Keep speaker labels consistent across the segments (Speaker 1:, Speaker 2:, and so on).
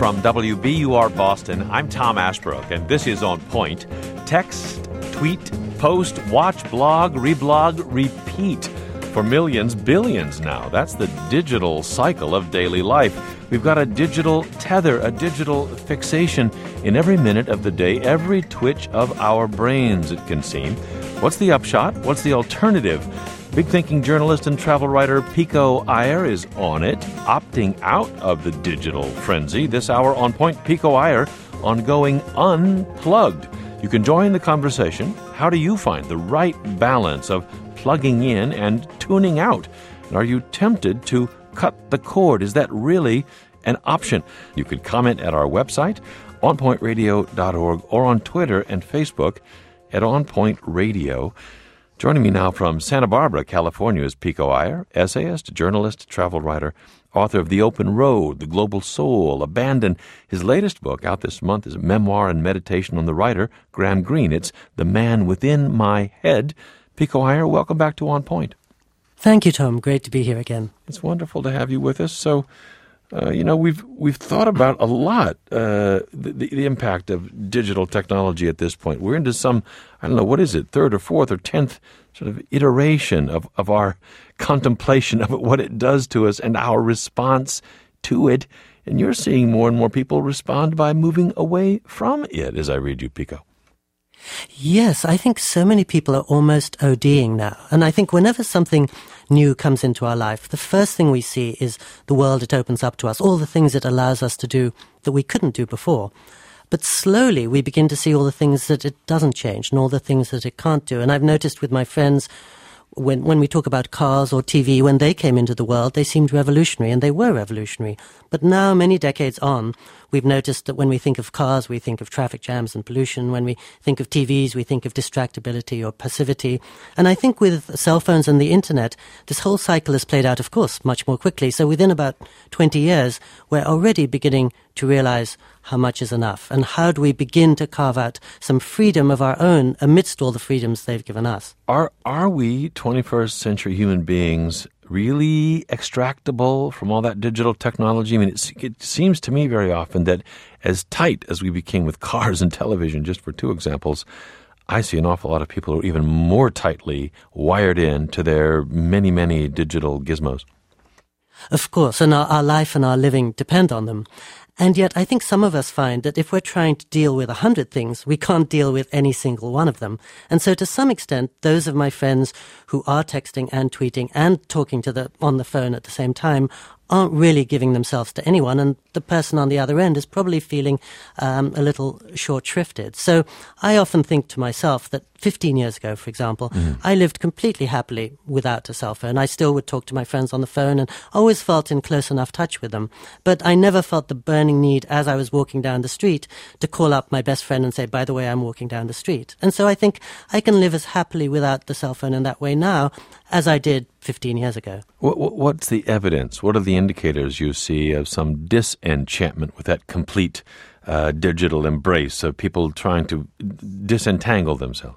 Speaker 1: from WBUR Boston, I'm Tom Ashbrook, and this is On Point. Text, tweet, post, watch, blog, reblog, repeat. For millions, billions now. That's the digital cycle of daily life. We've got a digital tether, a digital fixation in every minute of the day, every twitch of our brains, it can seem. What's the upshot? What's the alternative? Big thinking journalist and travel writer Pico Iyer is on it, opting out of the digital frenzy. This hour On Point, Pico Iyer on Going Unplugged. You can join the conversation. How do you find the right balance of plugging in and tuning out? And are you tempted to cut the cord? Is that really an option? You can comment at our website, onpointradio.org, or on Twitter and Facebook at onpointradio. Joining me now from Santa Barbara, California, is Pico Iyer, essayist, journalist, travel writer, author of The Open Road, The Global Soul, Abandon. His latest book, out this month, is a memoir and meditation on the writer, Graham Greene. It's The Man Within My Head. Pico Iyer, welcome back to On Point.
Speaker 2: Thank you, Tom. Great to be here again.
Speaker 1: It's wonderful to have you with us. So, we've thought about a lot the impact of digital technology at this point. We're into some, I don't know, what is it, third or fourth or 10th sort of iteration of our contemplation of what it does to us and our response to it. And you're seeing more and more people respond by moving away from it, as I read you, Pico.
Speaker 2: Yes, I think so many people are almost ODing now. And I think whenever something new comes into our life, the first thing we see is the world it opens up to us, all the things it allows us to do that we couldn't do before. But slowly we begin to see all the things that it doesn't change and all the things that it can't do. And I've noticed with my friends, when we talk about cars or TV, when they came into the world, they seemed revolutionary, and they were revolutionary. But now, many decades on, we've noticed that when we think of cars, we think of traffic jams and pollution. When we think of TVs, we think of distractibility or passivity. And I think with cell phones and the internet, this whole cycle has played out, of course, much more quickly. So within about 20 years, we're already beginning to realize how much is enough, and how do we begin to carve out some freedom of our own amidst all the freedoms they've given us.
Speaker 1: Are we 21st century human beings really extractable from all that digital technology? I mean, it seems to me very often that as tight as we became with cars and television, just for two examples, I see an awful lot of people who are even more tightly wired in to their many, many digital gizmos.
Speaker 2: Of course, and our life and our living depend on them. And yet I think some of us find that if we're trying to deal with 100 things, we can't deal with any single one of them. And so to some extent, those of my friends who are texting and tweeting and talking on the phone at the same time aren't really giving themselves to anyone, and the person on the other end is probably feeling a little short-shrifted. So I often think to myself that 15 years ago, for example, I lived completely happily without a cell phone. I still would talk to my friends on the phone and always felt in close enough touch with them. But I never felt the burning need as I was walking down the street to call up my best friend and say, by the way, I'm walking down the street. And so I think I can live as happily without the cell phone in that way now as I did 15 years ago.
Speaker 1: What's the evidence? What are the indicators you see of some disenchantment with that complete digital embrace of people trying to disentangle themselves?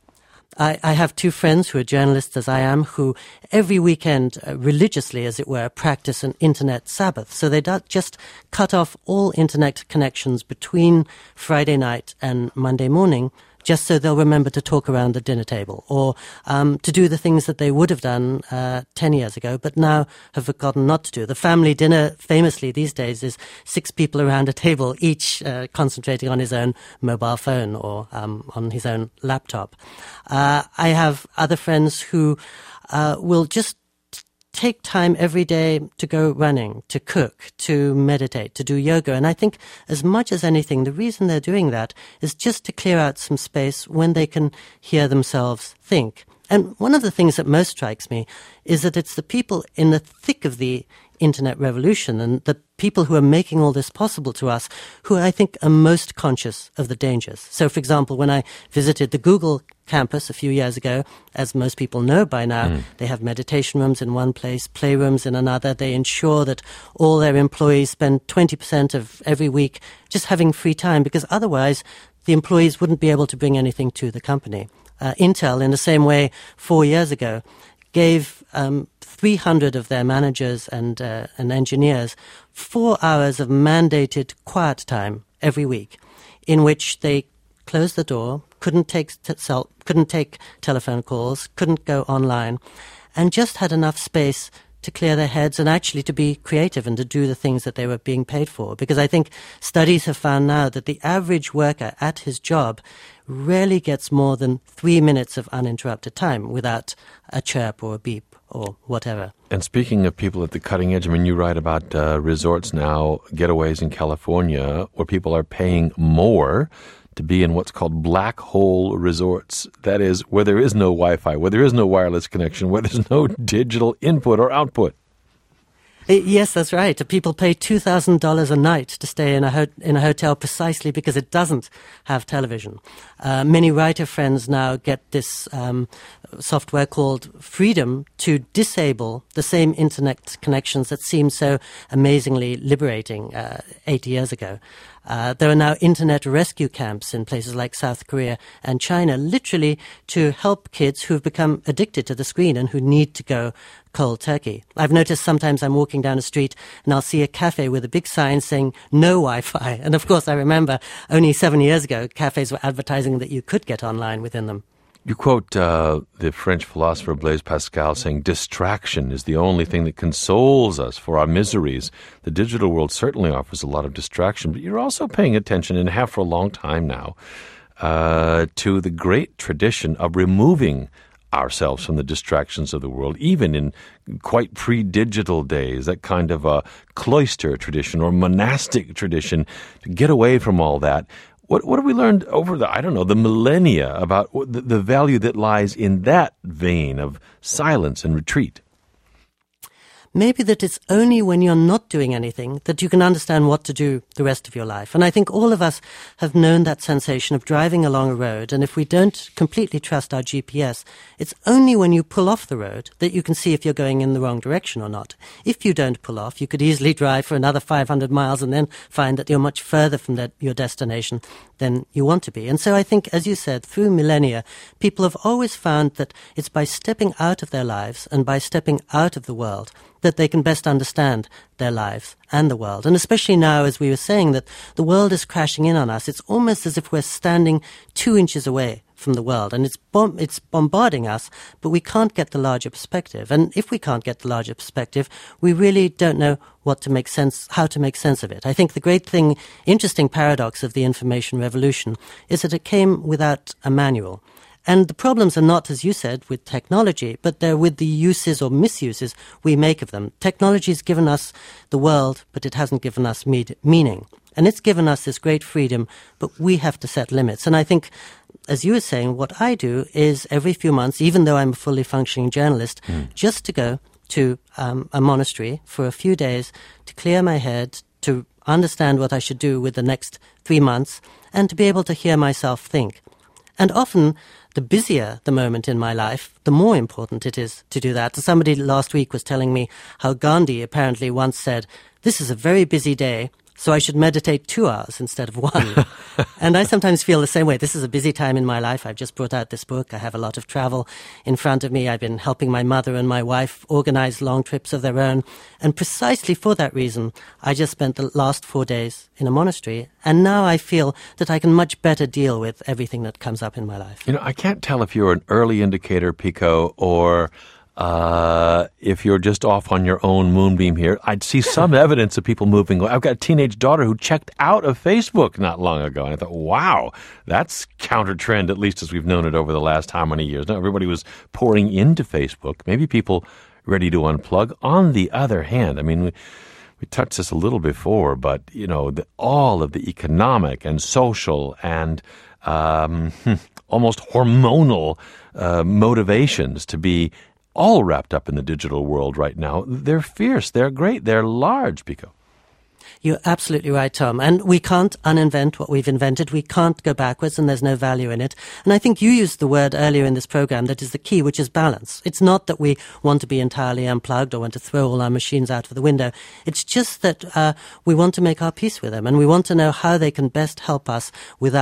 Speaker 2: I have two friends who are journalists as I am, who every weekend, religiously as it were, practice an internet Sabbath. So they just cut off all internet connections between Friday night and Monday morning, just so they'll remember to talk around the dinner table, or to do the things that they would have done 10 years ago, but now have forgotten not to do. The family dinner, famously these days, is 6 people around a table, each concentrating on his own mobile phone or on his own laptop. I have other friends who will just take time every day to go running, to cook, to meditate, to do yoga. And I think as much as anything, the reason they're doing that is just to clear out some space when they can hear themselves think. And one of the things that most strikes me is that it's the people in the thick of the internet revolution and the people who are making all this possible to us who I think are most conscious of the dangers. So, for example, when I visited the Google campus a few years ago, as most people know by now, they have meditation rooms in one place, playrooms in another. They ensure that all their employees spend 20% of every week just having free time, because otherwise the employees wouldn't be able to bring anything to the company. Intel, in the same way, 4 years ago, gave 300 of their managers and engineers 4 hours of mandated quiet time every week, in which they closed the door, couldn't take telephone calls, couldn't go online, and just had enough space to clear their heads and actually to be creative and to do the things that they were being paid for. Because I think studies have found now that the average worker at his job rarely gets more than 3 minutes of uninterrupted time without a chirp or a beep or whatever.
Speaker 1: And speaking of people at the cutting edge, I mean, you write about resorts now, getaways in California, where people are paying more to be in what's called black hole resorts. That is, where there is no Wi-Fi, where there is no wireless connection, where there's no digital input or output.
Speaker 2: Yes, that's right. People pay $2,000 a night to stay in a hotel precisely because it doesn't have television. Many writer friends now get this software called Freedom to disable the same internet connections that seemed so amazingly liberating 8 years ago. There are now internet rescue camps in places like South Korea and China, literally to help kids who've become addicted to the screen and who need to go cold turkey. I've noticed sometimes I'm walking down a street and I'll see a cafe with a big sign saying no Wi-Fi. And of course, I remember only 7 years ago, cafes were advertising that you could get online within them.
Speaker 1: You quote the French philosopher Blaise Pascal saying, distraction is the only thing that consoles us for our miseries. The digital world certainly offers a lot of distraction, but you're also paying attention, and have for a long time now, to the great tradition of removing ourselves from the distractions of the world, even in quite pre-digital days, that kind of a cloister tradition or monastic tradition, to get away from all that. What have we learned over the millennia about the value that lies in that vein of silence and retreat?
Speaker 2: Maybe that it's only when you're not doing anything that you can understand what to do the rest of your life. And I think all of us have known that sensation of driving along a road, and if we don't completely trust our GPS, it's only when you pull off the road that you can see if you're going in the wrong direction or not. If you don't pull off, you could easily drive for another 500 miles and then find that you're much further from your destination than you want to be. And so I think, as you said, through millennia, people have always found that it's by stepping out of their lives and by stepping out of the world that they can best understand their lives and the world. And especially now, as we were saying, that the world is crashing in on us, it's almost as if we're standing 2 inches away from the world, and it's bombarding us, but we can't get the larger perspective. And if we can't get the larger perspective, we really don't know how to make sense of it. I think the great thing, interesting paradox of the information revolution is that it came without a manual. And the problems are not, as you said, with technology, but they're with the uses or misuses we make of them. Technology has given us the world, but it hasn't given us meaning. And it's given us this great freedom, but we have to set limits. And I think, as you were saying, what I do is every few months, even though I'm a fully functioning journalist, just to go to a monastery for a few days to clear my head, to understand what I should do with the next 3 months, and to be able to hear myself think. And often, the busier the moment in my life, the more important it is to do that. Somebody last week was telling me how Gandhi apparently once said, "This is a very busy day, so I should meditate 2 hours instead of 1. And I sometimes feel the same way. This is a busy time in my life. I've just brought out this book. I have a lot of travel in front of me. I've been helping my mother and my wife organize long trips of their own. And precisely for that reason, I just spent the last 4 days in a monastery. And now I feel that I can much better deal with everything that comes up in my life.
Speaker 1: You know, I can't tell if you're an early indicator, Pico, or if you're just off on your own moonbeam here. I'd see some evidence of people moving. I've got a teenage daughter who checked out of Facebook not long ago, and I thought, wow, that's counter-trend, at least as we've known it over the last how many years. Now, everybody was pouring into Facebook. Maybe people ready to unplug. On the other hand, I mean, we touched this a little before, but, you know, all of the economic and social and almost hormonal motivations to be all wrapped up in the digital world right now. They're fierce, they're great, they're large, Pico.
Speaker 2: You're absolutely right, Tom. And we can't uninvent what we've invented. We can't go backwards, and there's no value in it. And I think you used the word earlier in this program that is the key, which is balance. It's not that we want to be entirely unplugged or want to throw all our machines out of the window. It's just that we want to make our peace with them, and we want to know how they can best help us without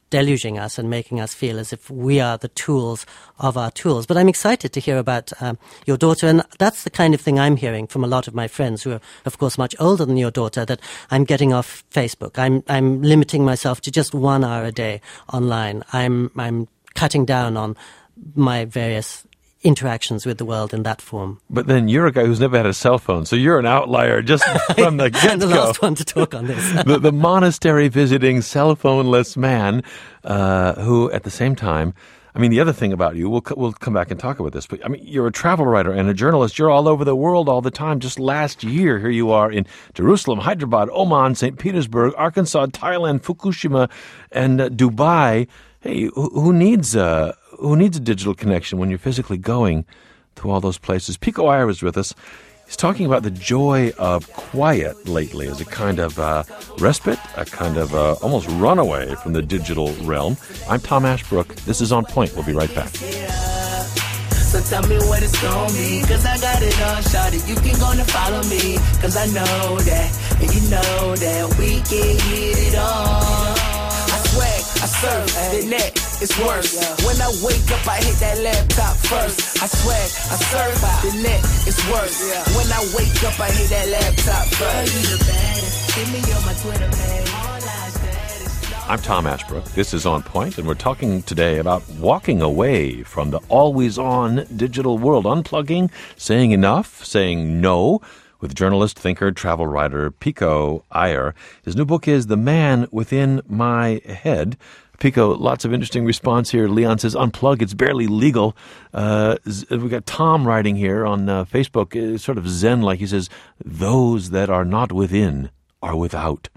Speaker 2: deluging us and making us feel as if we are the tools of our tools. But I'm excited to hear about your daughter, and that's the kind of thing I'm hearing from a lot of my friends who are, of course, much older than your daughter, that I'm getting off Facebook. I'm limiting myself to just 1 hour a day online. I'm cutting down on my various interactions with the world in that form.
Speaker 1: But then you're a guy who's never had a cell phone, so you're an outlier just from the get-go.
Speaker 2: I'm the last one to talk on this.
Speaker 1: the monastery visiting cell phone-less man who, at the same time, I mean, the other thing about you, we'll come back and talk about this, but I mean, you're a travel writer and a journalist. You're all over the world all the time. Just last year, here you are in Jerusalem, Hyderabad, Oman, St. Petersburg, Arkansas, Thailand, Fukushima, and Dubai. Hey, who needs a digital connection when you're physically going to all those places? Pico Iyer was with us. He's talking about the joy of quiet lately as a kind of respite, a kind of almost runaway from the digital realm. I'm Tom Ashbrook. This is On Point. We'll be right back.
Speaker 3: So tell me what it's gonna be, cause I got it all, shawty. You can gonna follow me, cause I know that, and you know that we can get it on. I swag, I surf, the net, it's worse. When I wake up, I hit that laptop first. I swag, I surf, the net, it's worse. When I wake up, I hit that laptop first. You the baddest, hit me on my Twitter page.
Speaker 1: I'm Tom Ashbrook. This is On Point, and we're talking today about walking away from the always-on digital world, unplugging, saying enough, saying no, with journalist, thinker, travel writer Pico Iyer. His new book is The Man Within My Head. Pico, lots of interesting response here. Leon says, unplug, it's barely legal. We got Tom writing here on Facebook, sort of zen-like. He says, those that are not within are without.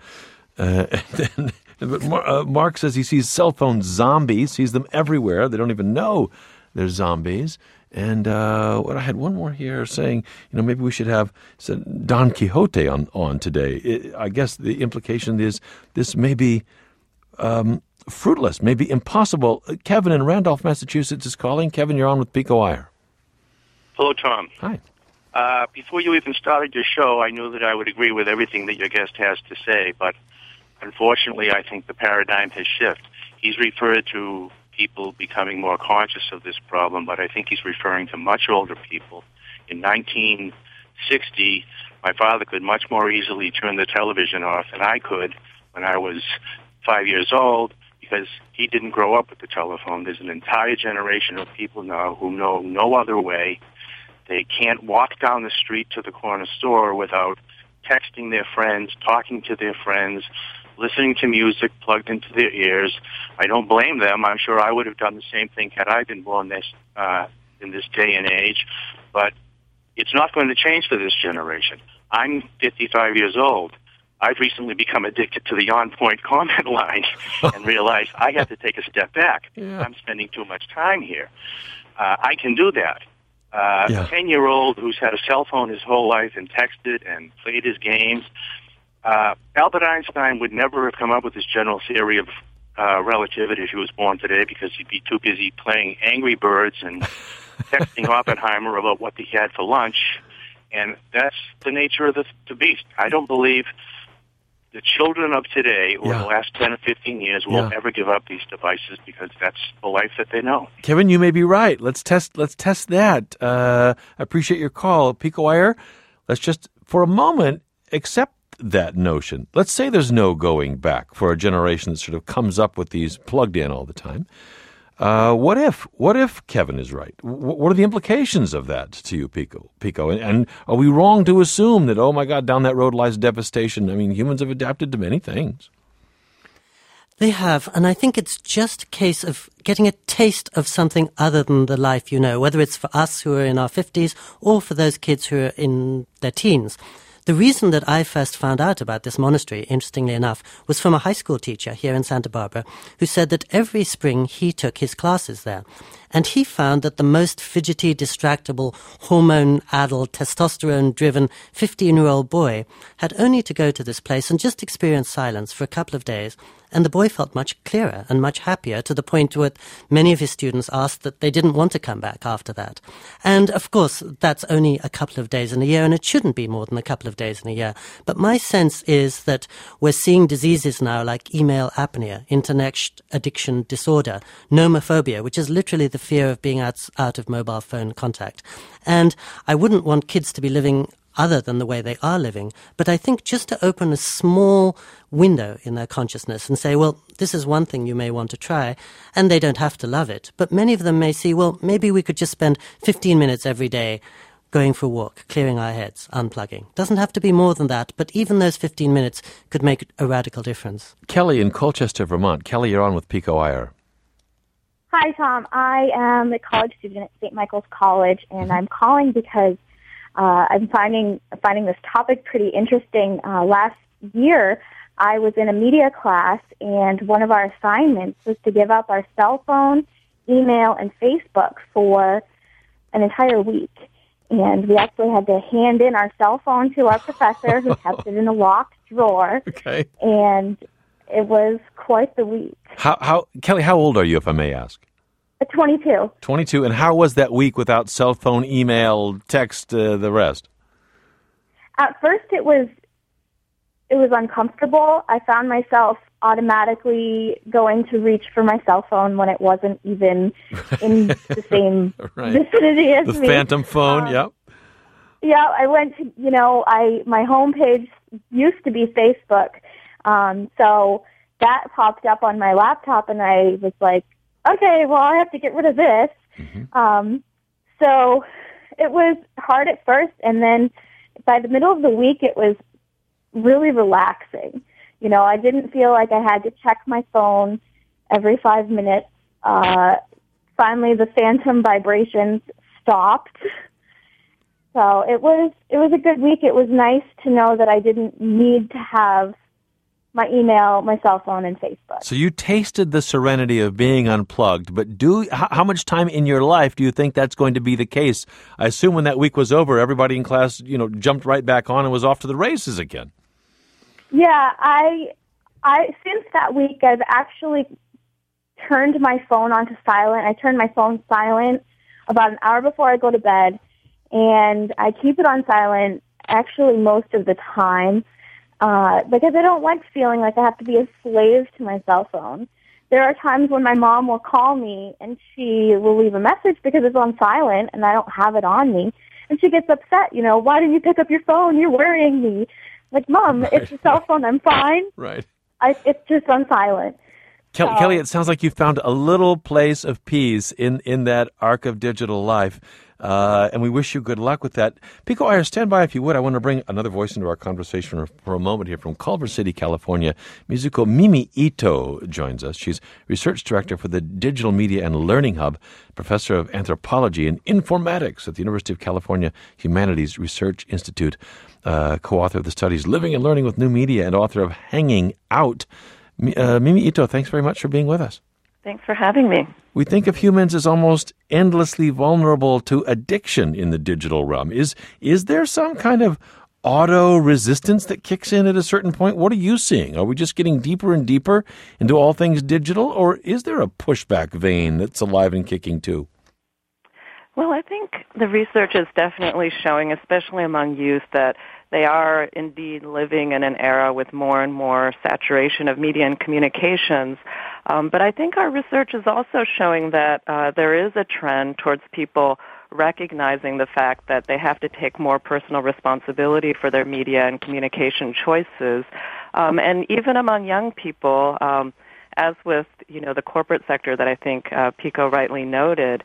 Speaker 1: But Mark says he sees cell phone zombies, sees them everywhere. They don't even know they're zombies. And I had one more here saying, maybe we should have Don Quixote on today. I guess the implication is this may be fruitless, maybe impossible. Kevin in Randolph, Massachusetts is calling. Kevin, you're on with Pico Iyer.
Speaker 4: Hello, Tom.
Speaker 1: Hi.
Speaker 4: Before you even started your show, I knew that I would agree with everything that your guest has to say, but unfortunately, I think the paradigm has shifted. He's referred to people becoming more conscious of this problem, but I think he's referring to much older people. In 1960, my father could much more easily turn the television off than I could when I was 5 years old, because he didn't grow up with the telephone. There's an entire generation of people now who know no other way. They can't walk down the street to the corner store without texting their friends, talking to their friends, listening to music plugged into their ears. I don't blame them. I'm sure I would have done the same thing had I been born in this day and age. But it's not going to change for this generation. I'm 55 years old. I've recently become addicted to the On Point comment line and realized I have to take a step back.
Speaker 1: Yeah.
Speaker 4: I'm spending too much time here. I can do that. A 10-year-old who's had a cell phone his whole life and texted and played his games. Albert Einstein would never have come up with this general theory of relativity if he was born today, because he'd be too busy playing Angry Birds and texting Oppenheimer about what he had for lunch. And that's the nature of the beast. I don't believe the children of today or the last 10 or 15 years will ever give up these devices, because that's the life that they know.
Speaker 1: Kevin, you may be right. Let's test that. I appreciate your call. Pico Iyer, let's just, for a moment, accept that notion. Let's say there's no going back for a generation that sort of comes up with these plugged in all the time. What if Kevin is right? What are the implications of that to you, Pico? And are we wrong to assume that, oh my God, down that road lies devastation? I mean, humans have adapted to many things.
Speaker 2: They have, and I think it's just a case of getting a taste of something other than the life you know, whether it's for us who are in our 50s or for those kids who are in their teens. The reason that I first found out about this monastery, interestingly enough, was from a high school teacher here in Santa Barbara who said that every spring he took his classes there. And he found that the most fidgety, distractible, hormone-addled, testosterone-driven 15-year-old boy had only to go to this place and just experience silence for a couple of days, and the boy felt much clearer and much happier, to the point where many of his students asked that they didn't want to come back after that. And, of course, that's only a couple of days in a year, and it shouldn't be more than a couple of days in a year. But my sense is that we're seeing diseases now like email apnea, internet addiction disorder, nomophobia, which is literally the fear of being out of mobile phone contact. And I wouldn't want kids to be living other than the way they are living. But I think just to open a small window in their consciousness and say, well, this is one thing you may want to try, and they don't have to love it. But many of them may see, well, maybe we could just spend 15 minutes every day going for a walk, clearing our heads, unplugging. Doesn't have to be more than that, but even those 15 minutes could make a radical difference.
Speaker 1: Kelly in Colchester, Vermont. Kelly, you're on with Pico Iyer.
Speaker 5: Hi, Tom. I am a college student at St. Michael's College, and I'm calling because I'm finding this topic pretty interesting. Last year, I was in a media class, and one of our assignments was to give up our cell phone, email, and Facebook for an entire week. And we actually had to hand in our cell phone to our professor, who kept it in a locked drawer.
Speaker 1: Okay.
Speaker 5: And it was quite the week.
Speaker 1: Kelly, how old are you, if I may ask?
Speaker 5: 22.
Speaker 1: 22. And how was that week without cell phone, email, text, the rest?
Speaker 5: At first, it was uncomfortable. I found myself automatically going to reach for my cell phone when it wasn't even in the same vicinity as
Speaker 1: the
Speaker 5: me.
Speaker 1: The phantom phone, yep.
Speaker 5: Yeah, I went to, my homepage used to be Facebook. So that popped up on my laptop, and I was like, okay, well, I have to get rid of this. Mm-hmm. So it was hard at first, and then by the middle of the week, it was really relaxing. I didn't feel like I had to check my phone every 5 minutes. Finally, the phantom vibrations stopped. So it was a good week. It was nice to know that I didn't need to have my email, my cell phone, and Facebook. So
Speaker 1: you tasted the serenity of being unplugged, but how much time in your life do you think that's going to be the case? I assume when that week was over, everybody in class, jumped right back on and was off to the races again.
Speaker 5: Yeah, I since that week, I've actually turned my phone onto silent. I turned my phone silent about an hour before I go to bed, and I keep it on silent actually most of the time. Because I don't like feeling like I have to be a slave to my cell phone. There are times when my mom will call me and she will leave a message because it's on silent and I don't have it on me. And she gets upset, why didn't you pick up your phone? You're worrying me. Like, Mom, it's a cell phone. I'm fine.
Speaker 1: Right.
Speaker 5: It's just on silent.
Speaker 1: Kelly, it sounds like you found a little place of peace in that arc of digital life. And we wish you good luck with that. Pico Iyer, stand by if you would. I want to bring another voice into our conversation for a moment here from Culver City, California. Musical Mimi Ito joins us. She's research director for the Digital Media and Learning Hub, professor of anthropology and informatics at the University of California Humanities Research Institute, co-author of the studies Living and Learning with New Media, and author of Hanging Out. Mimi Ito, thanks very much for being with us.
Speaker 6: Thanks for having me.
Speaker 1: We think of humans as almost endlessly vulnerable to addiction in the digital realm. Is there some kind of auto-resistance that kicks in at a certain point? What are you seeing? Are we just getting deeper and deeper into all things digital, or is there a pushback vein that's alive and kicking too?
Speaker 6: Well, I think the research is definitely showing, especially among youth, that they are indeed living in an era with more and more saturation of media and communications. But I think our research is also showing that there is a trend towards people recognizing the fact that they have to take more personal responsibility for their media and communication choices. And even among young people, as with, the corporate sector that I think Pico rightly noted,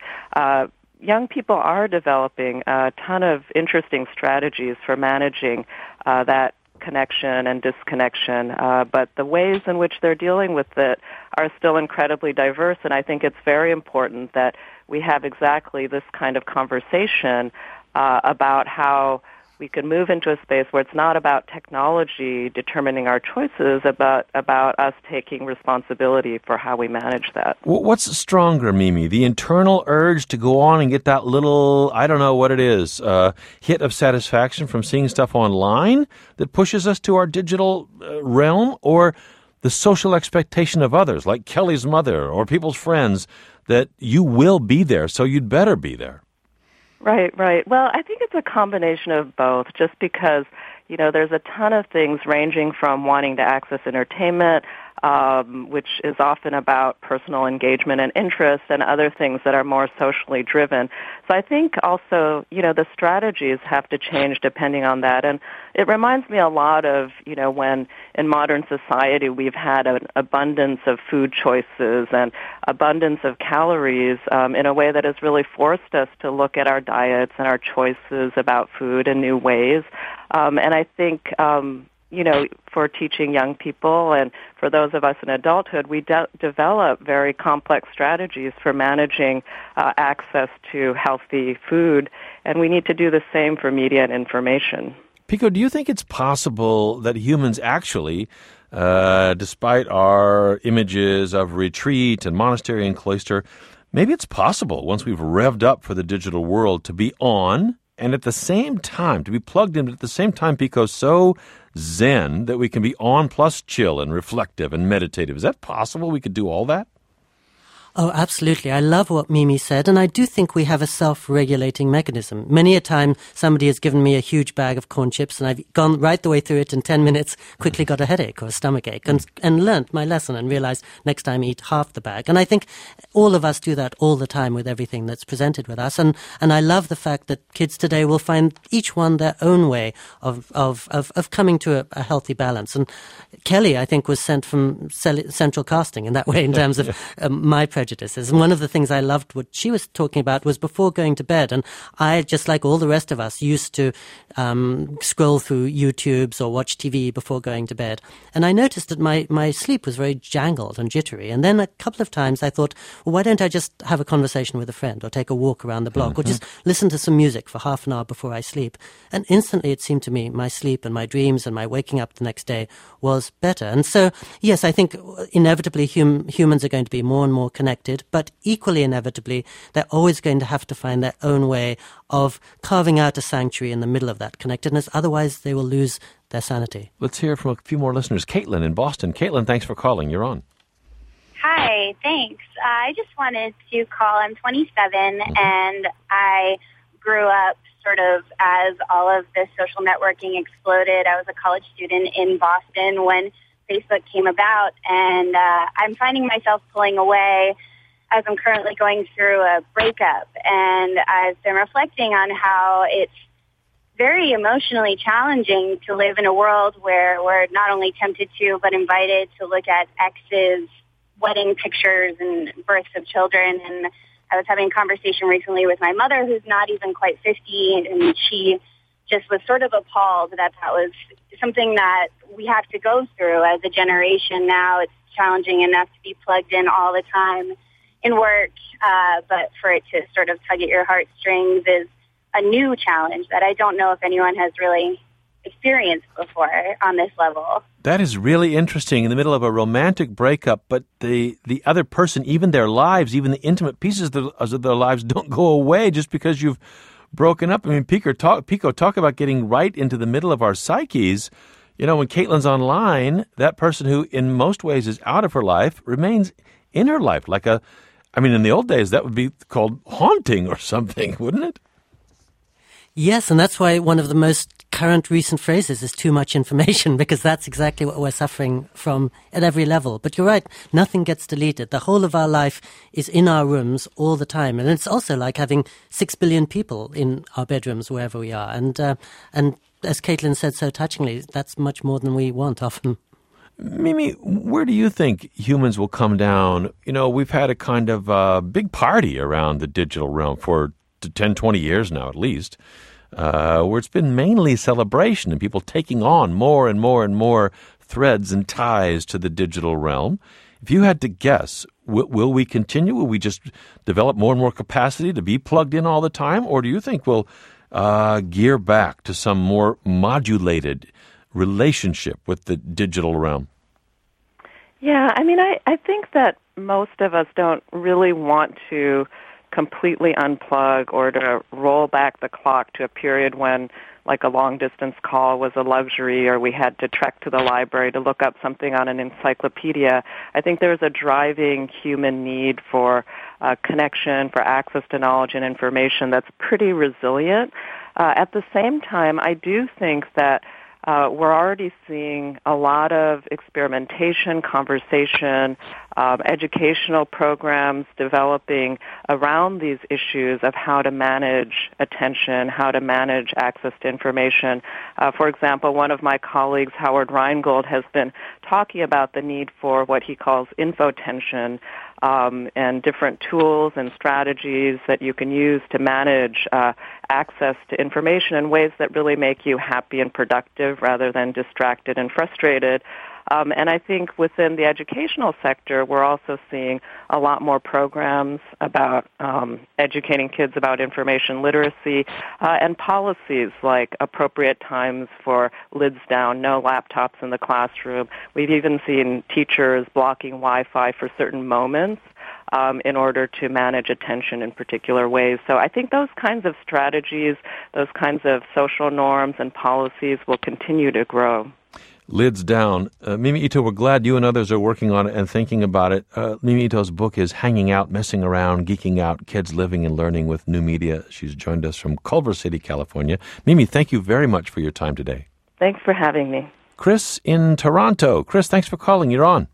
Speaker 6: young people are developing a ton of interesting strategies for managing that connection and disconnection, but the ways in which they're dealing with it are still incredibly diverse, and I think it's very important that we have exactly this kind of conversation about how we could move into a space where it's not about technology determining our choices, about us taking responsibility for how we manage that.
Speaker 1: What's stronger, Mimi? The internal urge to go on and get that little, I don't know what it is, hit of satisfaction from seeing stuff online that pushes us to our digital realm, or the social expectation of others, like Kelly's mother or people's friends, that you will be there, so you'd better be there?
Speaker 6: Right. Well, I think it's a combination of both, just because, there's a ton of things ranging from wanting to access entertainment, which is often about personal engagement and interest, and other things that are more socially driven. So I think also, the strategies have to change depending on that. And it reminds me a lot of, when in modern society we've had an abundance of food choices and abundance of calories in a way that has really forced us to look at our diets and our choices about food in new ways. And I think, for teaching young people and for those of us in adulthood, we develop very complex strategies for managing access to healthy food, and we need to do the same for media and information.
Speaker 1: Pico, do you think it's possible that humans actually, despite our images of retreat and monastery and cloister, maybe it's possible, once we've revved up for the digital world, to be on and at the same time, to be plugged in, but at the same time, Pico, so zen that we can be on plus chill and reflective and meditative. Is that possible? We could do all that?
Speaker 2: Oh, absolutely. I love what Mimi said, and I do think we have a self-regulating mechanism. Many a time, somebody has given me a huge bag of corn chips, and I've gone right the way through it in 10 minutes, quickly got a headache or a stomachache, and learnt my lesson and realized next time eat half the bag. And I think all of us do that all the time with everything that's presented with us. And I love the fact that kids today will find each one their own way of coming to a healthy balance. And Kelly, I think, was sent from central casting in that way in terms of my prejudices. And one of the things I loved what she was talking about was before going to bed. And I, just like all the rest of us, used to scroll through YouTubes or watch TV before going to bed. And I noticed that my sleep was very jangled and jittery. And then a couple of times I thought, well, why don't I just have a conversation with a friend or take a walk around the block or just listen to some music for half an hour before I sleep? And instantly it seemed to me my sleep and my dreams and my waking up the next day was better. And so, yes, I think inevitably humans are going to be more and more connected, but equally inevitably, they're always going to have to find their own way of carving out a sanctuary in the middle of that connectedness. Otherwise, they will lose their sanity.
Speaker 1: Let's hear from a few more listeners. Caitlin in Boston. Caitlin, thanks for calling. You're on.
Speaker 7: Hi, thanks. I just wanted to call. I'm 27, and I grew up sort of as all of this social networking exploded. I was a college student in Boston when Facebook came about, and I'm finding myself pulling away as I'm currently going through a breakup. And I've been reflecting on how it's very emotionally challenging to live in a world where we're not only tempted to, but invited to look at exes' wedding pictures and births of children. And I was having a conversation recently with my mother, who's not even quite 50, and she just was sort of appalled that was something that we have to go through as a generation now. It's challenging enough to be plugged in all the time in work, but for it to sort of tug at your heartstrings is a new challenge that I don't know if anyone has really experienced before on this level.
Speaker 1: That is really interesting. In the middle of a romantic breakup, but the other person, even their lives, even the intimate pieces of their lives don't go away just because you've broken up. I mean, Pico, talk about getting right into the middle of our psyches. When Caitlin's online, that person who in most ways is out of her life remains in her life. In the old days, that would be called haunting or something, wouldn't it?
Speaker 2: Yes, and that's why one of the most current recent phrases is too much information, because that's exactly what we're suffering from at every level. But you're right, nothing gets deleted. The whole of our life is in our rooms all the time. And it's also like having 6 billion people in our bedrooms wherever we are. And as Caitlin said so touchingly, that's much more than we want often.
Speaker 1: Mimi, where do you think humans will come down? We've had a kind of big party around the digital realm for 10, 20 years now at least, where it's been mainly celebration and people taking on more and more and more threads and ties to the digital realm. If you had to guess, will we continue? Will we just develop more and more capacity to be plugged in all the time? Or do you think we'll gear back to some more modulated relationship with the digital realm?
Speaker 6: Yeah, I mean, I think that most of us don't really want to completely unplug or to roll back the clock to a period when, like, a long-distance call was a luxury or we had to trek to the library to look up something on an encyclopedia. I think there's a driving human need for connection, for access to knowledge and information that's pretty resilient. At the same time, I do think that we're already seeing a lot of experimentation, conversation, educational programs developing around these issues of how to manage attention, how to manage access to information. For example, one of my colleagues, Howard Rheingold, has been talking about the need for what he calls infotension, and different tools and strategies that you can use to manage access to information in ways that really make you happy and productive rather than distracted and frustrated. And I think within the educational sector, we're also seeing a lot more programs about educating kids about information literacy and policies like appropriate times for lids down, no laptops in the classroom. We've even seen teachers blocking Wi-Fi for certain moments in order to manage attention in particular ways. So I think those kinds of strategies, those kinds of social norms and policies will continue to grow.
Speaker 1: Lids down. Mimi Ito, we're glad you and others are working on it and thinking about it. Mimi Ito's book is Hanging Out, Messing Around, Geeking Out, Kids Living and Learning with New Media. She's joined us from Culver City, California. Mimi, thank you very much for your time today.
Speaker 6: Thanks for having me.
Speaker 1: Chris in Toronto. Chris, thanks for calling. You're on.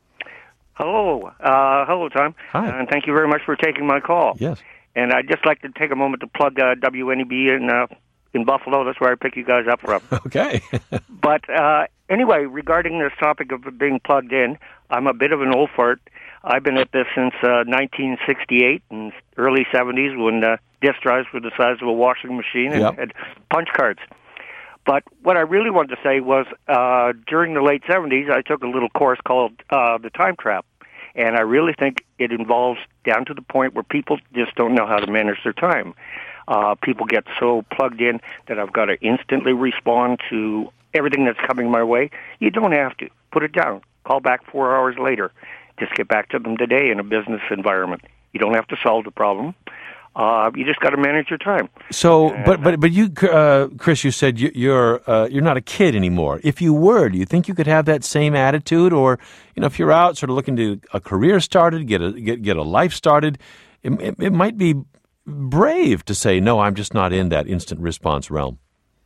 Speaker 8: Hello. Hello, Tom.
Speaker 1: Hi.
Speaker 8: And thank you very much for taking my call.
Speaker 1: Yes.
Speaker 8: And I'd just like to take a moment to plug WNEB in Buffalo. That's where I pick you guys up from.
Speaker 1: Okay.
Speaker 8: But anyway, regarding this topic of being plugged in, I'm a bit of an old fart. I've been at this since 1968 and early 70s when disk drives were the size of a washing machine and had punch cards. But what I really wanted to say was during the late 70s, I took a little course called The Time Trap. And I really think it involves down to the point where people just don't know how to manage their time. People get so plugged in that I've got to instantly respond to everything that's coming my way. You don't have to. Put it down. Call back 4 hours later. Just get back to them today in a business environment. You don't have to solve the problem. You just got to manage your time.
Speaker 1: So, but you, Chris, you said you're not a kid anymore. If you were, do you think you could have that same attitude, or if you're out, sort of looking to a career started, get a life started, it might be brave to say no. I'm just not in that instant response realm.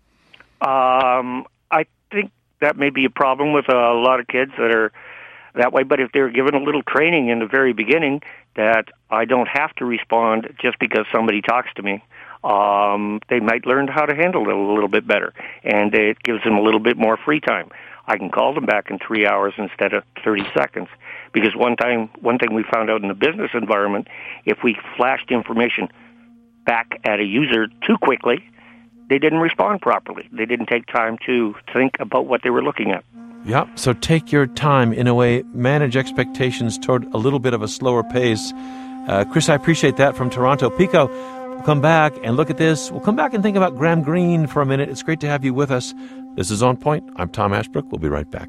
Speaker 8: I think that may be a problem with a lot of kids that are that way. But if they're given a little training in the very beginning, that I don't have to respond just because somebody talks to me, they might learn how to handle it a little bit better, and it gives them a little bit more free time. I can call them back in 3 hours instead of 30 seconds. Because one thing we found out in the business environment, if we flashed information back at a user too quickly, they didn't respond properly. They didn't take time to think about what they were looking at.
Speaker 1: Yeah, so take your time, in a way, manage expectations toward a little bit of a slower pace. Chris, I appreciate that from Toronto. Pico, we'll come back and look at this. We'll come back and think about Graham Greene for a minute. It's great to have you with us. This is On Point. I'm Tom Ashbrook. We'll be right back.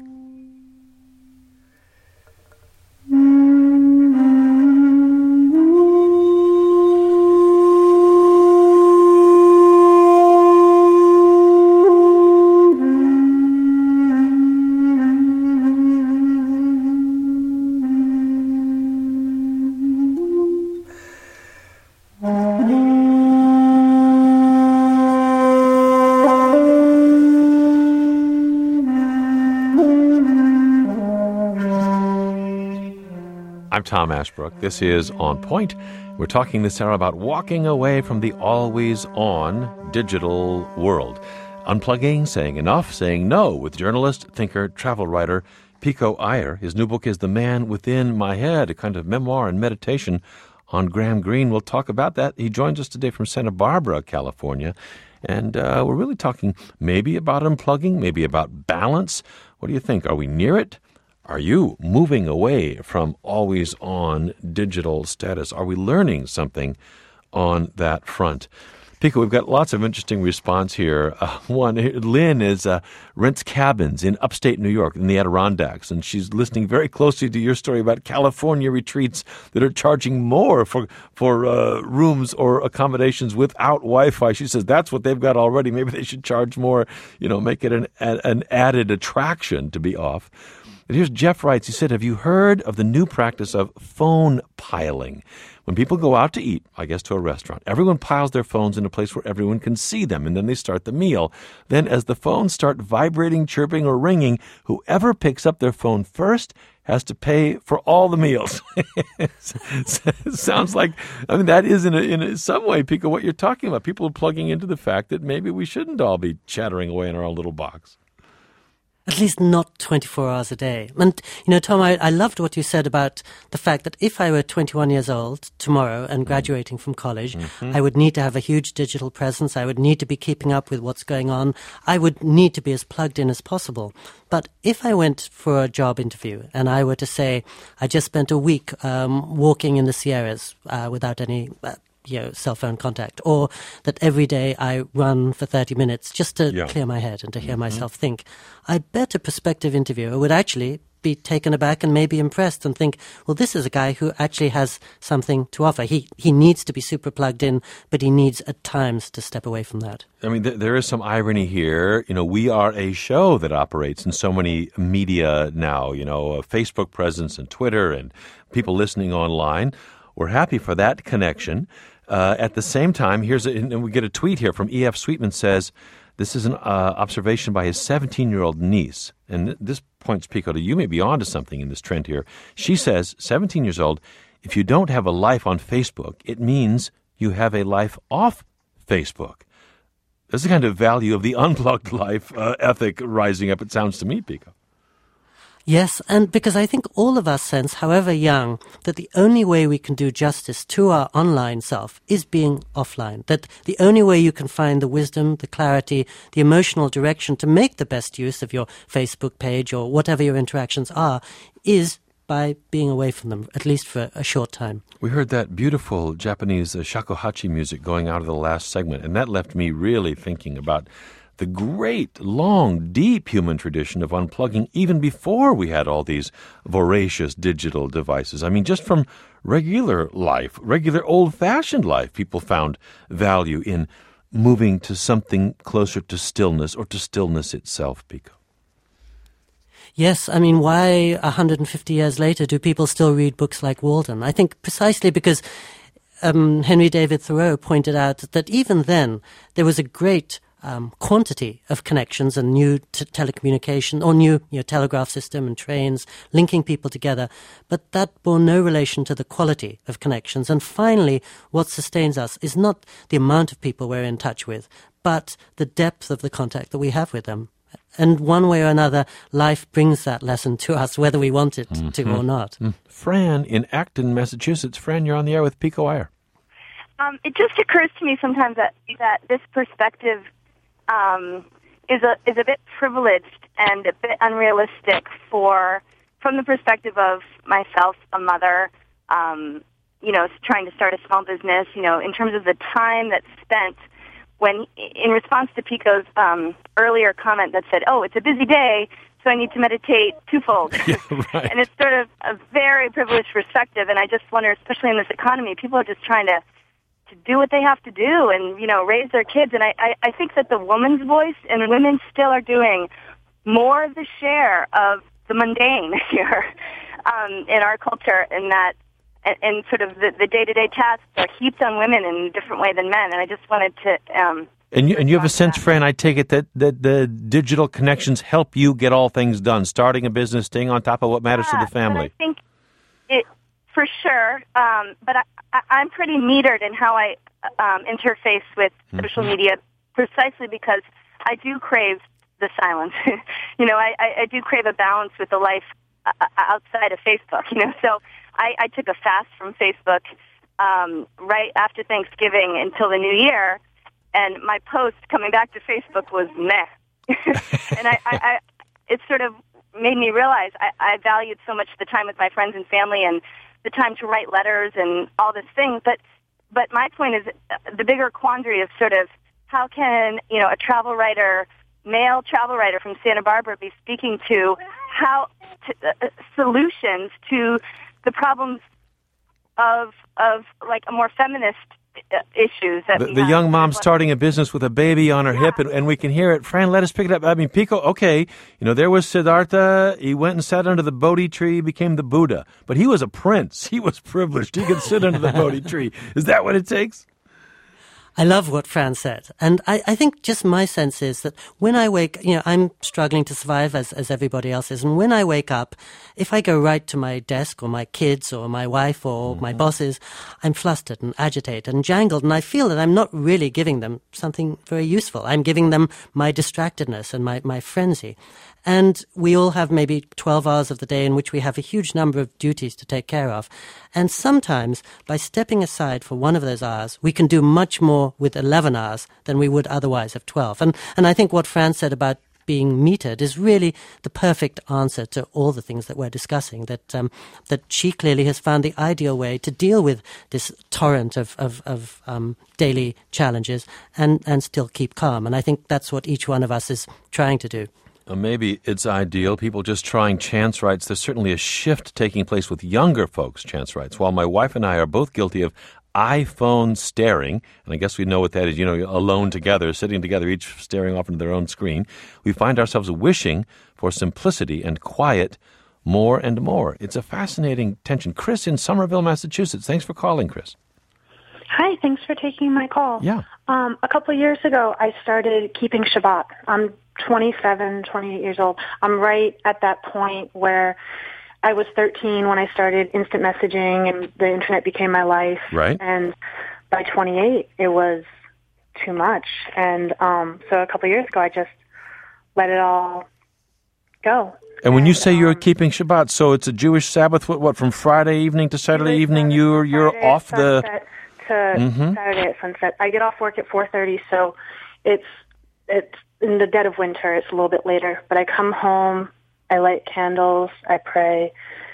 Speaker 1: I'm Tom Ashbrook. This is On Point. We're talking this hour about walking away from the always-on digital world. Unplugging, saying enough, saying no with journalist, thinker, travel writer Pico Iyer. His new book is The Man Within My Head, a kind of memoir and meditation on Graham Greene. We'll talk about that. He joins us today from Santa Barbara, California. And we're really talking maybe about unplugging, maybe about balance. What do you think? Are we near it? Are you moving away from always-on digital status? Are we learning something on that front? Pico, we've got lots of interesting response here. One, Lynn rents cabins in upstate New York in the Adirondacks, and she's listening very closely to your story about California retreats that are charging more for rooms or accommodations without Wi-Fi. She says that's what they've got already. Maybe they should charge more, make it an added attraction to be off. And here's Jeff writes, he said, have you heard of the new practice of phone piling? When people go out to eat, I guess to a restaurant, everyone piles their phones in a place where everyone can see them, and then they start the meal. Then as the phones start vibrating, chirping, or ringing, whoever picks up their phone first has to pay for all the meals. Sounds like, that is in some way, Pico, what you're talking about. People are plugging into the fact that maybe we shouldn't all be chattering away in our own little box.
Speaker 2: At least not 24 hours a day. And, Tom, I loved what you said about the fact that if I were 21 years old tomorrow and graduating from college, I would need to have a huge digital presence. I would need to be keeping up with what's going on. I would need to be as plugged in as possible. But if I went for a job interview and I were to say, I just spent a week walking in the Sierras without any cell phone contact, or that every day I run for 30 minutes just to clear my head and to hear myself think, I bet a prospective interviewer would actually be taken aback and maybe impressed and think, well, this is a guy who actually has something to offer. He needs to be super plugged in, but he needs at times to step away from that.
Speaker 1: There is some irony here. We are a show that operates in so many media now, a Facebook presence and Twitter and people listening online. We're happy for that connection. At the same time, and we get a tweet here from E.F. Sweetman says, this is an observation by his 17-year-old niece. And this points, Pico, to you may be onto something in this trend here. She says, 17 years old, if you don't have a life on Facebook, it means you have a life off Facebook. That's the kind of value of the unplugged life ethic rising up, it sounds to me, Pico.
Speaker 2: Yes, and because I think all of us sense, however young, that the only way we can do justice to our online self is being offline. That the only way you can find the wisdom, the clarity, the emotional direction to make the best use of your Facebook page or whatever your interactions are is by being away from them, at least for a short time.
Speaker 1: We heard that beautiful Japanese shakuhachi music going out of the last segment, and that left me really thinking about the great, long, deep human tradition of unplugging even before we had all these voracious digital devices. Just from regular life, regular old-fashioned life, people found value in moving to something closer to stillness or to stillness itself, Pico.
Speaker 2: Yes, why 150 years later do people still read books like Walden? I think precisely because Henry David Thoreau pointed out that even then there was a great quantity of connections and new telecommunication or new telegraph system and trains linking people together, but that bore no relation to the quality of connections. And finally, what sustains us is not the amount of people we're in touch with, but the depth of the contact that we have with them. And one way or another, life brings that lesson to us, whether we want it to or not.
Speaker 1: Fran in Acton, Massachusetts. Fran, you're on the air with Pico Iyer.
Speaker 9: It just occurs to me sometimes that this perspective is a bit privileged and a bit unrealistic from the perspective of myself, a mother, trying to start a small business, in terms of the time that's spent when, in response to Pico's earlier comment that said, oh, it's a busy day, so I need to meditate twofold.
Speaker 1: Yeah, right.
Speaker 9: And it's sort of a very privileged perspective, and I just wonder, especially in this economy, people are just trying to do what they have to do and, raise their kids. And I think that the woman's voice and women still are doing more of the share of the mundane here in our culture, and that and sort of the day-to-day tasks are heaped on women in a different way than men. And I just wanted to...
Speaker 1: And you have a sense, Fran, I take it, that the digital connections help you get all things done, starting a business, staying on top of what matters to the family.
Speaker 9: I think it... For sure, but I'm pretty metered in how I interface with social media, precisely because I do crave the silence. I do crave a balance with the life outside of Facebook. So I took a fast from Facebook right after Thanksgiving until the New Year, and my post coming back to Facebook was meh. And it sort of made me realize I valued so much the time with my friends and family and the time to write letters and all this thing, but but my point is the bigger quandary is sort of how can, a travel writer, male travel writer from Santa Barbara be speaking to solutions to the problems of like a more feminist issues that
Speaker 1: the young mom starting a business with a baby on her hip, and we can hear it. Fran, let us pick it up. I mean, Pico, okay, there was Siddhartha. He went and sat under the Bodhi tree, became the Buddha. But he was a prince. He was privileged. He could sit under the Bodhi tree. Is that what it takes?
Speaker 2: I love what Fran said. And I think just my sense is that when I wake, I'm struggling to survive as everybody else is. And when I wake up, if I go right to my desk or my kids or my wife or my bosses, I'm flustered and agitated and jangled. And I feel that I'm not really giving them something very useful. I'm giving them my distractedness and my frenzy. And we all have maybe 12 hours of the day in which we have a huge number of duties to take care of. And sometimes, by stepping aside for one of those hours, we can do much more with 11 hours than we would otherwise have 12. And I think what Fran said about being metered is really the perfect answer to all the things that we're discussing, that she clearly has found the ideal way to deal with this torrent of daily challenges and still keep calm. And I think that's what each one of us is trying to do.
Speaker 1: Maybe it's ideal. People just trying chance rights. There's certainly a shift taking place with younger folks' chance rights. While my wife and I are both guilty of iPhone staring, and I guess we know what that is, alone together, sitting together, each staring off into their own screen, we find ourselves wishing for simplicity and quiet more and more. It's a fascinating tension. Chris in Somerville, Massachusetts. Thanks for calling, Chris.
Speaker 10: Hi, thanks for taking my call.
Speaker 1: Yeah.
Speaker 10: A couple of years ago, I started keeping Shabbat. I'm 28 years old. I'm right at that point where I was 13 when I started instant messaging and the internet became my life.
Speaker 1: Right.
Speaker 10: And by 28, it was too much. And so a couple of years ago, I just let it all go.
Speaker 1: And when you say you're keeping Shabbat, so it's a Jewish Sabbath, what from Friday evening to Saturday evening, you're
Speaker 10: Saturday
Speaker 1: off the...
Speaker 10: to Saturday at sunset. I get off work at 4:30, so it's in the dead of winter. It's a little bit later, but I come home, I light candles, I pray,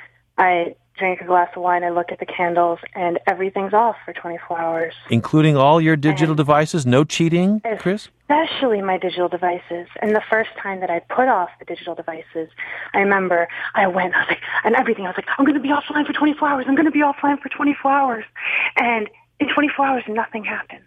Speaker 10: I drink a glass of wine, I look at the candles, and everything's off for 24 hours.
Speaker 1: Including all your digital devices? No cheating, Chris?
Speaker 10: Especially my digital devices. And the first time that I put off the digital devices, I remember I was like, and everything, I was like, I'm going to be offline for 24 hours. I'm going to be offline for 24 hours. And in 24 hours, nothing happened.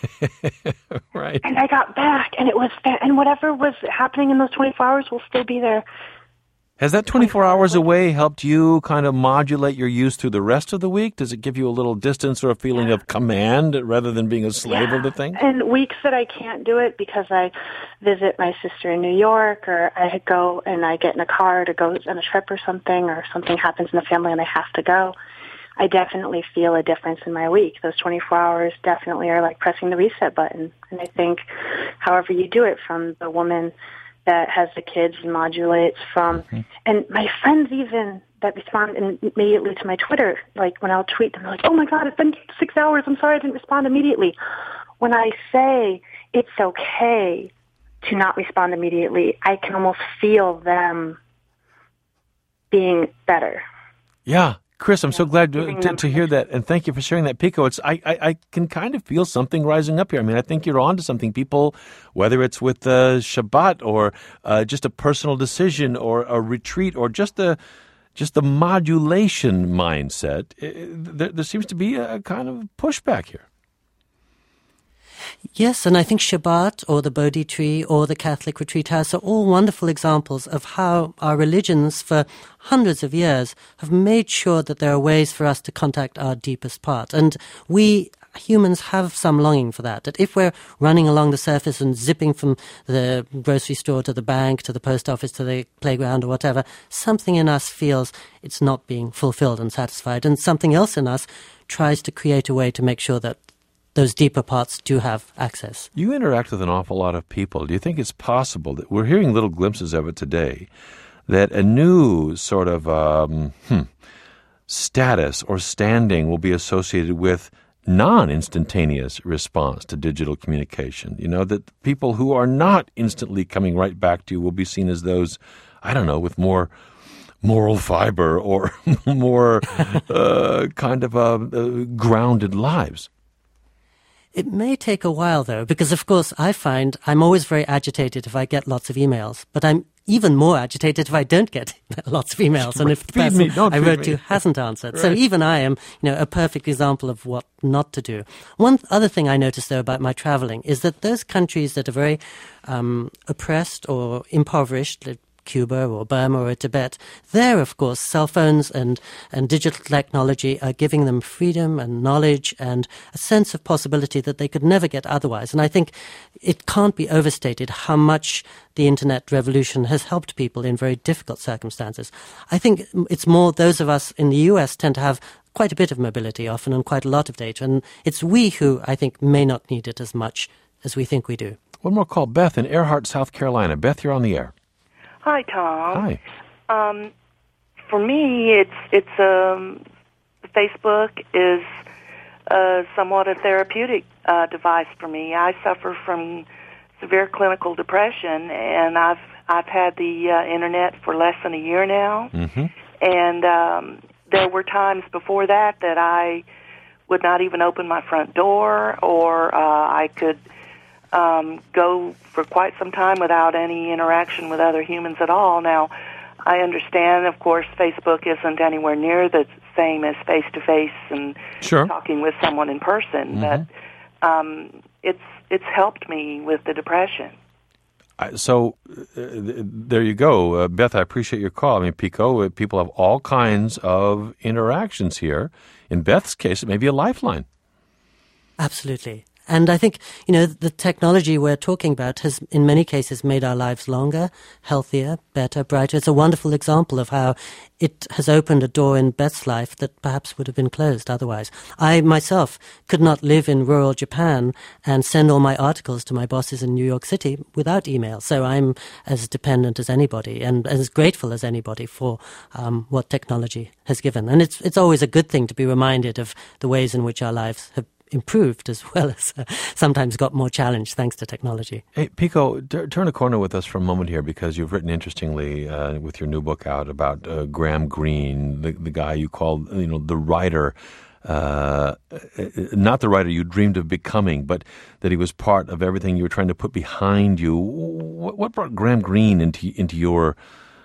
Speaker 1: Right.
Speaker 10: And I got back, and it was, and whatever was happening in those 24 hours will still be there.
Speaker 1: Has that 24 hours away helped you kind of modulate your use through the rest of the week? Does it give you a little distance or a feeling of command rather than being a slave of the thing?
Speaker 10: And weeks that I can't do it because I visit my sister in New York, or I go and I get in a car to go on a trip or something happens in the family and I have to go, I definitely feel a difference in my week. Those 24 hours definitely are like pressing the reset button. And I think however you do it, from the woman that has the kids and modulates from, and my friends even that respond immediately to my Twitter, like when I'll tweet them, they're like, oh my God, it's been 6 hours. I'm sorry I didn't respond immediately. When I say it's okay to not respond immediately, I can almost feel them being better.
Speaker 1: Yeah. Chris, I'm so glad to hear that, and thank you for sharing that, Pico. I can kind of feel something rising up here. I mean, I think you're onto something. People, whether it's with Shabbat or just a personal decision or a retreat or just the modulation mindset, there seems to be a kind of pushback here.
Speaker 2: Yes, and I think Shabbat or the Bodhi tree or the Catholic retreat house are all wonderful examples of how our religions for hundreds of years have made sure that there are ways for us to contact our deepest part. And we humans have some longing for that if we're running along the surface and zipping from the grocery store to the bank, to the post office, to the playground or whatever, something in us feels it's not being fulfilled and satisfied, and something else in us tries to create a way to make sure that those deeper parts do have access.
Speaker 1: You interact with an awful lot of people. Do you think it's possible that we're hearing little glimpses of it today, that a new sort of status or standing will be associated with non-instantaneous response to digital communication? You know, that people who are not instantly coming right back to you will be seen as those, I don't know, with more moral fiber or more kind of grounded lives.
Speaker 2: It may take a while, though, because, of course, I find I'm always very agitated if I get lots of emails, but I'm even more agitated if I don't get lots of emails and if the person I wrote to hasn't answered. Right. So even I am, a perfect example of what not to do. One other thing I noticed, though, about my traveling is that those countries that are very oppressed or impoverished, like Cuba or Burma or Tibet, there, of course, cell phones and digital technology are giving them freedom and knowledge and a sense of possibility that they could never get otherwise. And I think it can't be overstated how much the internet revolution has helped people in very difficult circumstances. I think it's more those of us in the US tend to have quite a bit of mobility often and quite a lot of data. And it's we who, I think, may not need it as much as we think we do.
Speaker 1: One more call. Beth in Earhart, South Carolina. Beth, you're on the air.
Speaker 11: Hi, Tom.
Speaker 1: Hi.
Speaker 11: For me, Facebook is somewhat a therapeutic device for me. I suffer from severe clinical depression, and I've had the internet for less than a year now.
Speaker 1: Mm-hmm.
Speaker 11: And there were times before that I would not even open my front door, or I could go for quite some time without any interaction with other humans at all. Now, I understand, of course, Facebook isn't anywhere near the same as face-to-face and talking with someone in person, but it's helped me with the depression.
Speaker 1: So there you go. Beth, I appreciate your call. I mean, Pico, people have all kinds of interactions here. In Beth's case, it may be a lifeline.
Speaker 2: Absolutely. And I think, the technology we're talking about has, in many cases, made our lives longer, healthier, better, brighter. It's a wonderful example of how it has opened a door in Beth's life that perhaps would have been closed otherwise. I, myself, could not live in rural Japan and send all my articles to my bosses in New York City without email. So I'm as dependent as anybody and as grateful as anybody for what technology has given. And it's always a good thing to be reminded of the ways in which our lives have improved as well as sometimes got more challenged thanks to technology.
Speaker 1: Hey, Pico, turn a corner with us for a moment here, because you've written interestingly with your new book out about Graham Greene, the guy you called, the writer, not the writer you dreamed of becoming, but that he was part of everything you were trying to put behind you. What brought Graham Greene into your,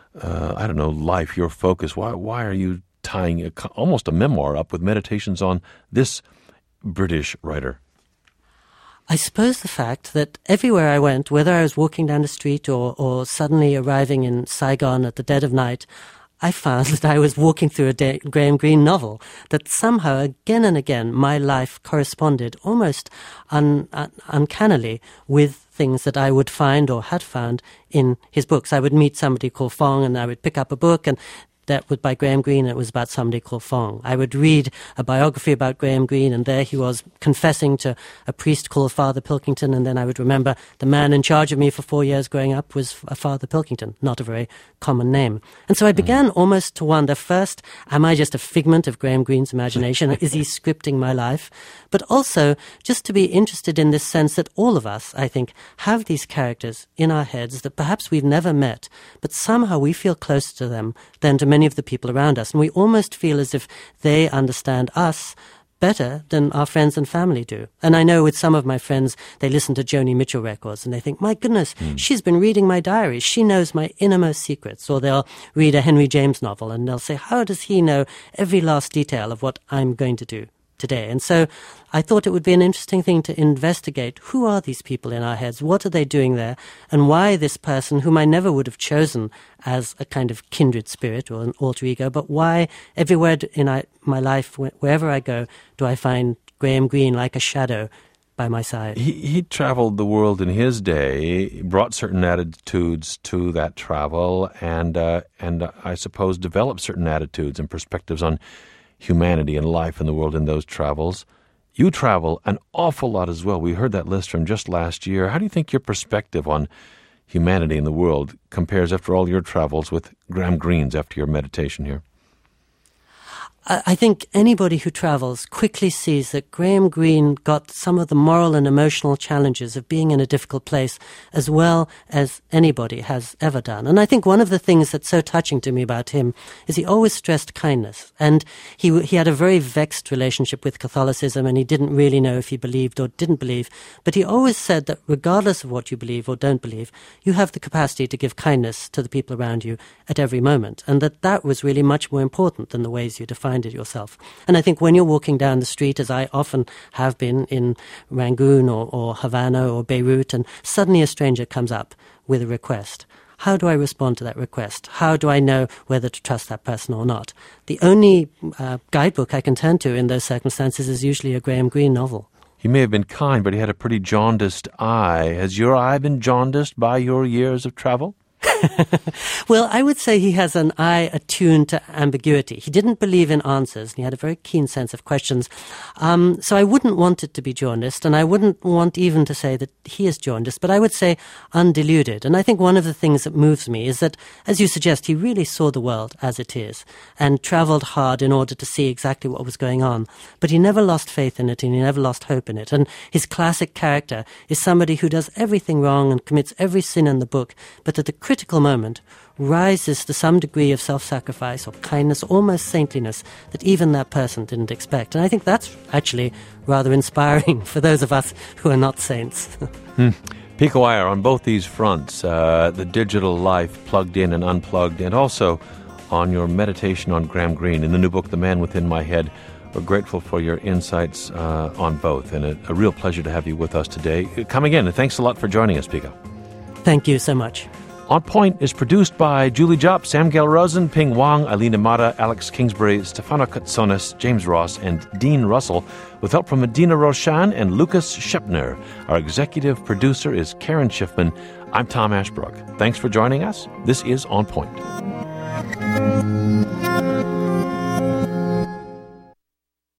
Speaker 1: life, your focus? Why are you tying almost a memoir up with meditations on this British writer?
Speaker 2: I suppose the fact that everywhere I went, whether I was walking down the street or suddenly arriving in Saigon at the dead of night, I found that I was walking through a Graham Greene novel, that somehow again and again my life corresponded almost uncannily with things that I would find or had found in his books. I would meet somebody called Fong and I would pick up a book, and that was by Graham Greene. It was about somebody called Fong. I would read a biography about Graham Greene, and there he was confessing to a priest called Father Pilkington, and then I would remember the man in charge of me for 4 years growing up was Father Pilkington, not a very common name. And so I began almost to wonder, first, am I just a figment of Graham Greene's imagination? Is he scripting my life? But also, just to be interested in this sense that all of us, I think, have these characters in our heads that perhaps we've never met, but somehow we feel closer to them than to many of the people around us. And we almost feel as if they understand us better than our friends and family do. And I know with some of my friends, they listen to Joni Mitchell records and they think, my goodness, she's been reading my diary. She knows my innermost secrets. Or they'll read a Henry James novel and they'll say, how does he know every last detail of what I'm going to do today? And so I thought it would be an interesting thing to investigate. Who are these people in our heads? What are they doing there? And why this person, whom I never would have chosen as a kind of kindred spirit or an alter ego, but why everywhere in my life, wherever I go, do I find Graham Greene like a shadow by my side?
Speaker 1: He traveled the world in his day, brought certain attitudes to that travel, and I suppose developed certain attitudes and perspectives on humanity and life in the world in those travels. You travel an awful lot as well. We heard that list from just last year. How do you think your perspective on humanity in the world compares after all your travels with Graham Greene's after your meditation here?
Speaker 2: I think anybody who travels quickly sees that Graham Greene got some of the moral and emotional challenges of being in a difficult place as well as anybody has ever done. And I think one of the things that's so touching to me about him is he always stressed kindness. And he had a very vexed relationship with Catholicism, and he didn't really know if he believed or didn't believe. But he always said that regardless of what you believe or don't believe, you have the capacity to give kindness to the people around you at every moment. And that was really much more important than the ways you defined it yourself. And I think when you're walking down the street, as I often have been in Rangoon or Havana or Beirut, and suddenly a stranger comes up with a request, how do I respond to that request? How do I know whether to trust that person or not? The only guidebook I can turn to in those circumstances is usually a Graham Greene novel.
Speaker 1: He may have been kind, but he had a pretty jaundiced eye. Has your eye been jaundiced by your years of travel?
Speaker 2: Well, I would say he has an eye attuned to ambiguity. He didn't believe in answers, and he had a very keen sense of questions. So I wouldn't want it to be jaundiced, and I wouldn't want even to say that he is jaundiced, but I would say undiluted. And I think one of the things that moves me is that, as you suggest, he really saw the world as it is and travelled hard in order to see exactly what was going on. But he never lost faith in it, and he never lost hope in it. And his classic character is somebody who does everything wrong and commits every sin in the book, but at the critical moment rises to some degree of self-sacrifice or kindness, almost saintliness, that even that person didn't expect. And I think that's actually rather inspiring for those of us who are not saints.
Speaker 1: Pico Iyer, on both these fronts, the digital life plugged in and unplugged, and also on your meditation on Graham Greene in the new book, The Man Within My Head. We're grateful for your insights on both, and a real pleasure to have you with us today. Come again, and thanks a lot for joining us, Pico.
Speaker 2: Thank you so much.
Speaker 1: On Point is produced by Julie Jopp, Sam Gail Rosen, Ping Wang, Eileen Amata, Alex Kingsbury, Stefano Katsonis, James Ross, and Dean Russell, with help from Medina Roshan and Lucas Shepner. Our executive producer is Karen Schiffman. I'm Tom Ashbrook. Thanks for joining us. This is On Point.